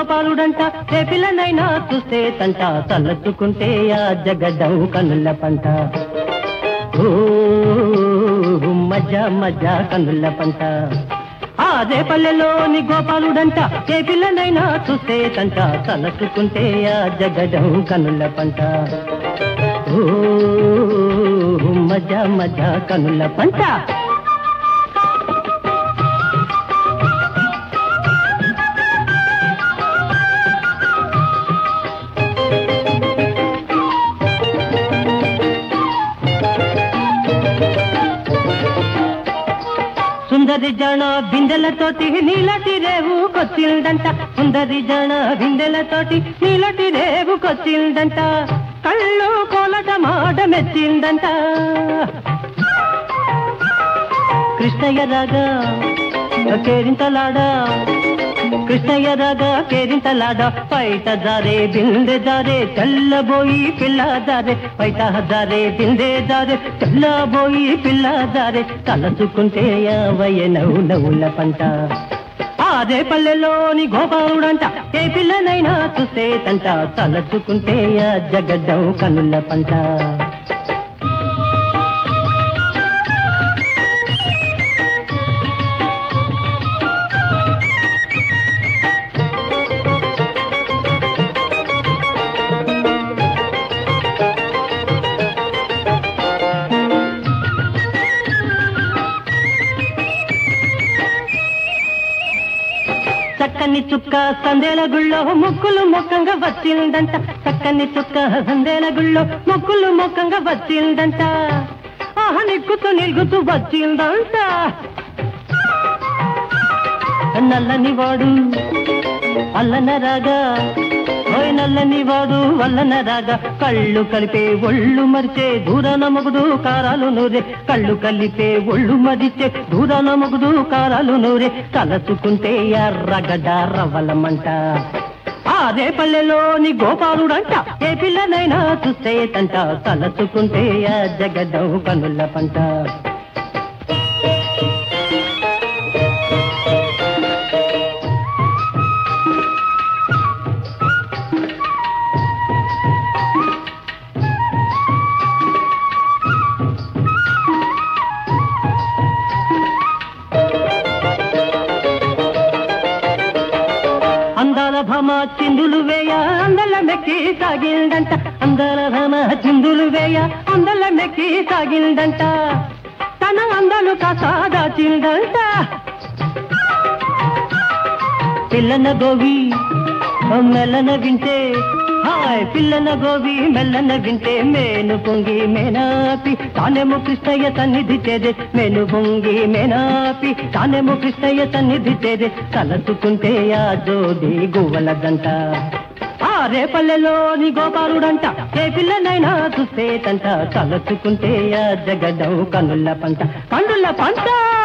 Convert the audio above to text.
గోపాలుడంట ఏ పిల్లనైనా చూస్తే తంట తలచుకుంటే ఆ జగడం కనుల పంట ఓ మజా మజా కనుల పంట అదే పల్లెలోని గోపాలుడంట ఏ పిల్లనైనా చూస్తే తంట తలచుకుంటే ఆ జగడం కనుల పంట ఓ మజా మజా కనుల పంట సుందరి జన బిందెలతోటి నీలటి రేవుకొచ్చిందంట సుందరి జన బిందెలతోటి నీలటి రేవుకొచ్చిందంట కళ్ళు కోలట మాట మెచ్చిందంట కృష్ణయ్య రాగా కేరింతలాడా కృష్ణయ్య రాగా కేరింతలాడా పైట జారే బిందె జారే తెల్లబోయి పిల్ల జారే పైట జారే బిందె జారే తెల్లబోయి పిల్ల జారే తలచుకుంటే యావయ్య నవ్వుల పంట అదే పల్లెలోని గోపాలుడంట ఏ పిల్లనైనా చూస్తే తంట తలచుకుంటే ఆ జగడం కనుల పంట చక్కని చుక్క సందేల గుళ్ళో ముక్కులు మొక్కంగా వచ్చిందంట చక్కని చుక్క సందేల గుళ్ళో ముక్కులు మొక్కంగా వచ్చిందంట ఆహా నిగ్గుతూ నిల్గుతూ వచ్చిందంట నల్లని వాడు అల్లన రాగా ఓయ్ నల్లని వాడు వల్లన రాగా కళ్ళు కలిపే ఒళ్ళు మరిచే దూరాన మొగుడు కారాలు నూరే కళ్ళు కలిపే ఒళ్ళు మరిచే దూరాన మొగుడు కారాలు నూరే తలచుకుంటే ఎర్రగడ్డ రవ్వలమంట అదే పల్లెలోని గోపాలుడంట ఏ పిల్లనైనా చూస్తే తంట తలచుకుంటే ఆ జగడం కనుల పంట అందాల భామ చిందులు వేయ అందల మెక్కి సాగిందంట అందాల భామ చిందులు వేయ అందల మెక్కి సాగిందంట తన అందలు కాసాదాచిందంట పిల్లన గోవి మెల్లన వింటే హాయ్ పిల్లన గోవి మెల్లన వింటే మేను పొంగి మేనాపి తానేమో కృష్ణయ్య సన్నిధి చేదే మేను పొంగి మేనాపి తానేమో కృష్ణయ్య సన్నిధి చేదే తలచుకుంటే ఆ జోడి గువ్వలదంట ఆరే పల్లెలోని గోపాలుడంట ఏ పిల్లనైనా చూస్తే తంట తలచుకుంటే ఆ జగడం కనుల పంట